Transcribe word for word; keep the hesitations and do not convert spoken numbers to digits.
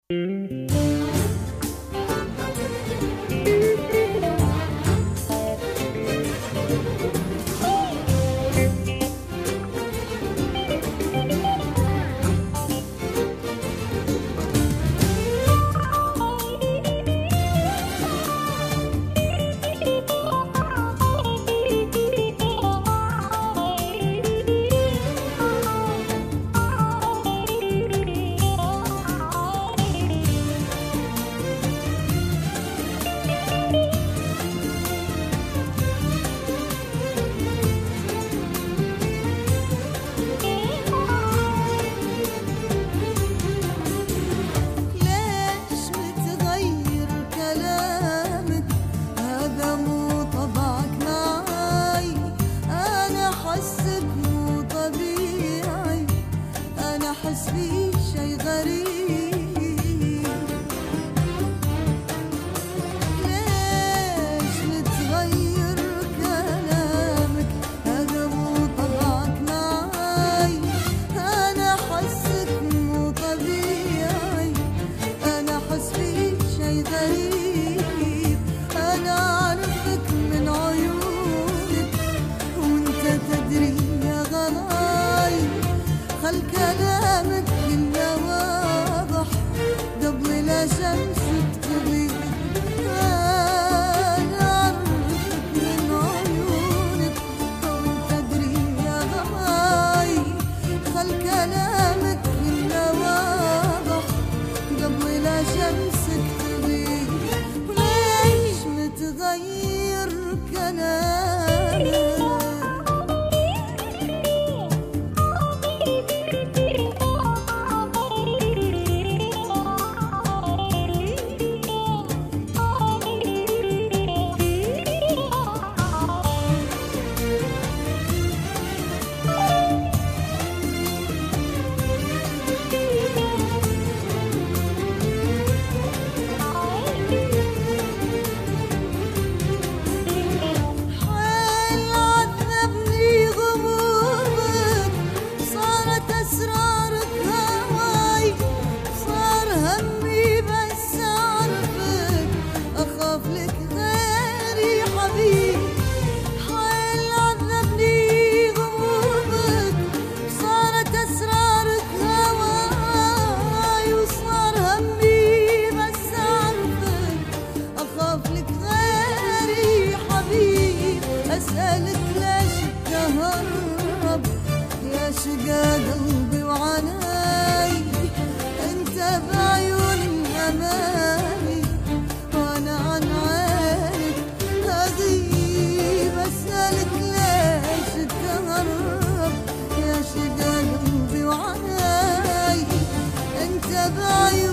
أحس في شي غريب. ليش متغير كلامك؟ هذا مو طبعك معاي. أنا أحسك مو طبيعي. أنا أحس في شي غريب. أنا أعرفك من عيونك وأنت تدري يا غلاي. خل كلامك كله واضح قبل لا شمسك تغيب. أنا أعرفك من عيونك وأنت تدري يا غلاي. خل كلامك كله واضح قبل لا شمسك تغيب. وليش متغير كلامك؟ أسألك ليش تهرب يا شقا قلبي وعناي. انت بعيون أماني وانا عن عينك أغيب. أسألك ليش تهرب يا شقا قلبي وعناي. انت بعيون